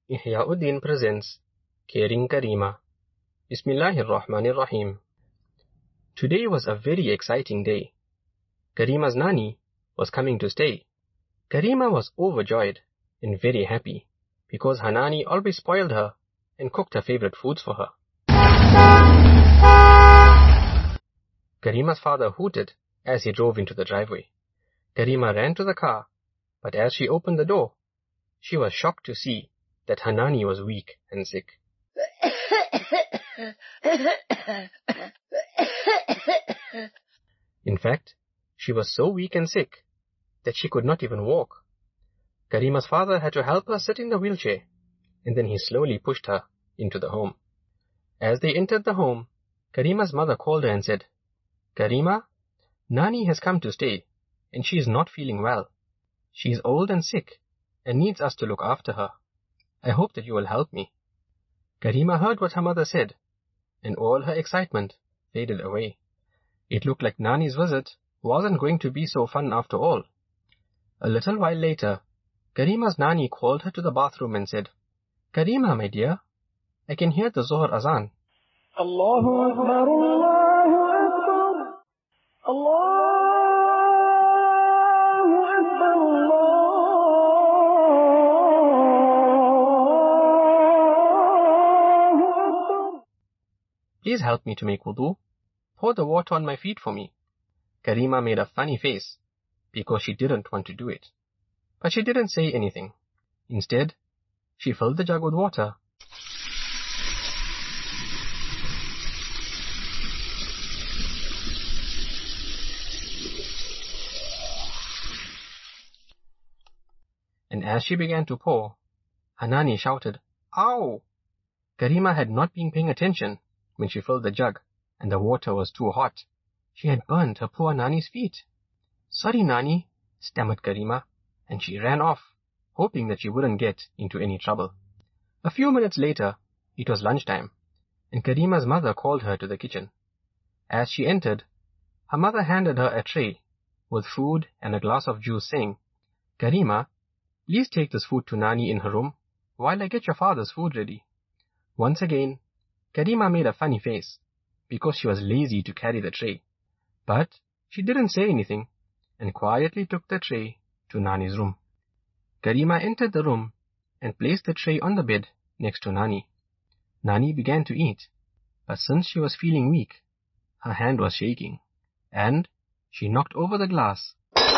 Ihyauddin presents Caring Karima. Bismillahir Rahmanir Rahim. Today was a very exciting day. Karima's Nani was coming to stay. Karima was overjoyed and very happy because her Nani always spoiled her and cooked her favorite foods for her. Karima's father hooted as he drove into the driveway. Karima ran to the car, but as she opened the door, she was shocked to see that her Nani was weak and sick. In fact, she was so weak and sick that she could not even walk. Karima's father had to help her sit in the wheelchair, and then he slowly pushed her into the home. As they entered the home, Karima's mother called her and said, "Karima, Nani has come to stay, and she is not feeling well. She is old and sick, and needs us to look after her. I hope that you will help me." Karima heard what her mother said, and all her excitement faded away. It looked like Nani's visit wasn't going to be so fun after all. A little while later, Karima's Nani called her to the bathroom and said, "Karima, my dear, I can hear the Zohar azan." Allahu Akbar, Allahu Akbar, Allahu Akbar, Allahu Akbar. "Please help me to make wudu. Pour the water on my feet for me." Karima made a funny face because she didn't want to do it. But she didn't say anything. Instead, she filled the jug with water. And as she began to pour, her Nani shouted, "Ow!" Karima had not been paying attention when she filled the jug, and the water was too hot. She had burned her poor Nani's feet. "Sorry, Nani," stammered Karima, and she ran off, hoping that she wouldn't get into any trouble. A few minutes later, it was lunchtime, and Karima's mother called her to the kitchen. As she entered, her mother handed her a tray with food and a glass of juice, saying, "Karima, please take this food to Nani in her room while I get your father's food ready." Once again, Karima made a funny face because she was lazy to carry the tray. But she didn't say anything and quietly took the tray to Nani's room. Karima entered the room and placed the tray on the bed next to Nani. Nani began to eat, but since she was feeling weak, her hand was shaking, and she knocked over the glass,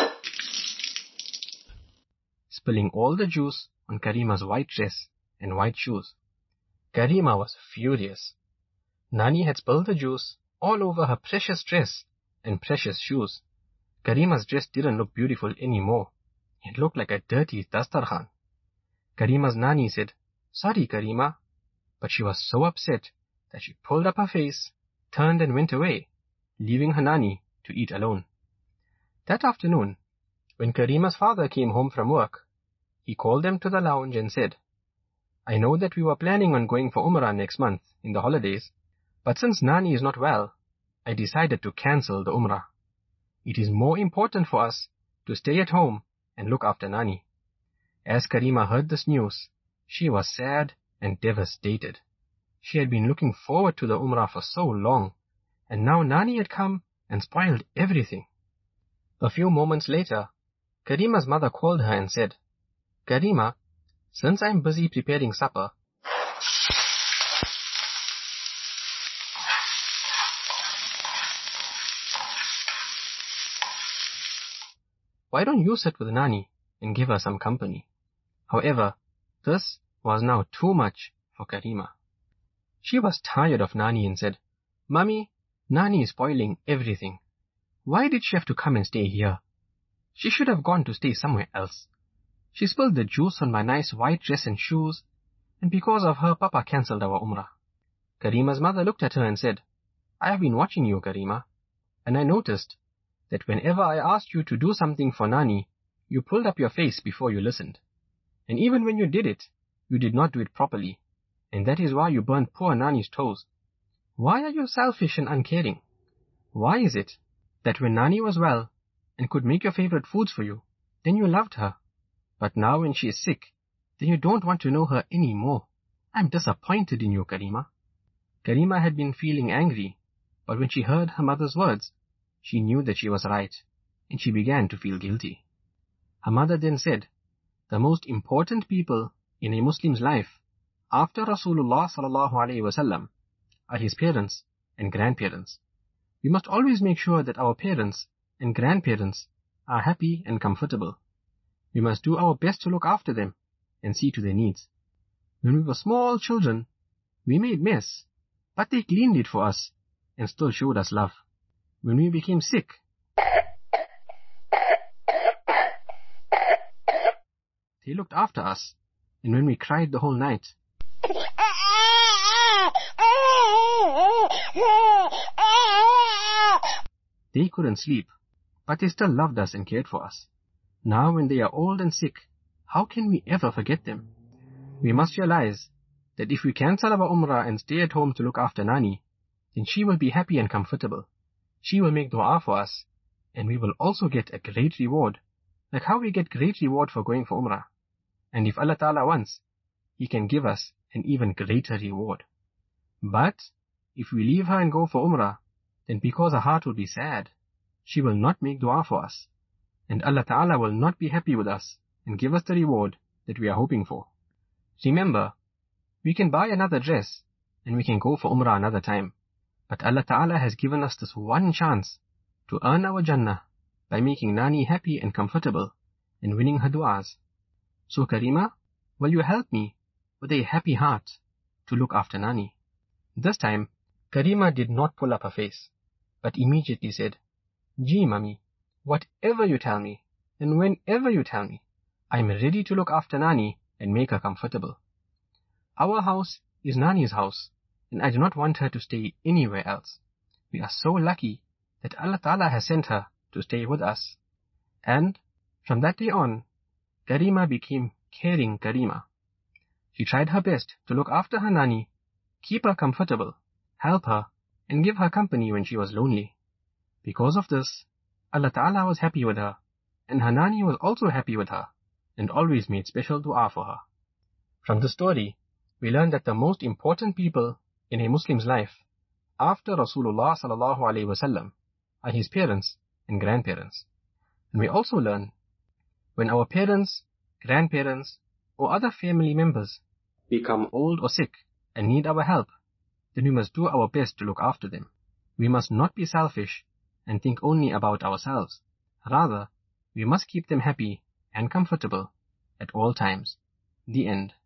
spilling all the juice on Karima's white dress and white shoes. Karima was furious. Nani had spilled the juice all over her precious dress and precious shoes. Karima's dress didn't look beautiful anymore. It looked like a dirty dastarkhan. Karima's Nani said, "Sorry, Karima," but she was so upset that she pulled up her face, turned and went away, leaving her Nani to eat alone. That afternoon, when Karima's father came home from work, he called them to the lounge and said, "I know that we were planning on going for Umrah next month in the holidays, but since Nani is not well, I decided to cancel the Umrah. It is more important for us to stay at home and look after Nani." As Karima heard this news, she was sad and devastated. She had been looking forward to the Umrah for so long, and now Nani had come and spoiled everything. A few moments later, Karima's mother called her and said, "Karima, since I'm busy preparing supper, why don't you sit with Nani and give her some company?" However, this was now too much for Karima. She was tired of Nani and said, "Mummy, Nani is spoiling everything. Why did she have to come and stay here? She should have gone to stay somewhere else. She spilled the juice on my nice white dress and shoes, and because of her, Papa cancelled our Umrah." Karima's mother looked at her and said, "I have been watching you, Karima, and I noticed that whenever I asked you to do something for Nani, you pulled up your face before you listened. And even when you did it, you did not do it properly, and that is why you burned poor Nani's toes. Why are you selfish and uncaring? Why is it that when Nani was well and could make your favorite foods for you, then you loved her, but now when she is sick, Then you don't want to know her any more. I'm disappointed in you, Karima." Karima had been feeling angry, but when she heard her mother's words, she knew that she was right, and she began to feel guilty. Her mother then said, "The most important people in a Muslim's life after Rasulullah sallallahu alaihi wasallam are his parents and grandparents. We must always make sure that our parents and grandparents are happy and comfortable. We must do our best to look after them and see to their needs. When we were small children, we made mess, but they cleaned it for us and still showed us love. When we became sick, they looked after us, and when we cried the whole night, they couldn't sleep, but they still loved us and cared for us. Now when they are old and sick, how can we ever forget them? We must realize that if we cancel our Umrah and stay at home to look after Nani, then she will be happy and comfortable. She will make dua for us, and we will also get a great reward, like how we get great reward for going for Umrah. And if Allah Ta'ala wants, He can give us an even greater reward. But if we leave her and go for Umrah, then because her heart will be sad, she will not make dua for us, and Allah Ta'ala will not be happy with us and give us the reward that we are hoping for. Remember, we can buy another dress and we can go for Umrah another time, but Allah Ta'ala has given us this one chance to earn our Jannah by making Nani happy and comfortable and winning her du'as. So Karima, will you help me with a happy heart to look after Nani? This time, Karima did not pull up her face, but immediately said, "Ji, Mummy, whatever you tell me, and whenever you tell me, I'm ready to look after Nani and make her comfortable. Our house is Nani's house, and I do not want her to stay anywhere else. We are so lucky that Allah Ta'ala has sent her to stay with us." And from that day on, Karima became caring Karima. She tried her best to look after her Nani, keep her comfortable, help her, and give her company when she was lonely. Because of this, Allah Ta'ala was happy with her, and her Nani was also happy with her, and always made special dua for her. From the story, we learn that the most important people in a Muslim's life after Rasulullah sallallahu alaihi wasallam are his parents and grandparents. And we also learn when our parents, grandparents, or other family members become old or sick and need our help, then we must do our best to look after them. We must not be selfish and think only about ourselves. Rather, we must keep them happy and comfortable at all times. The end.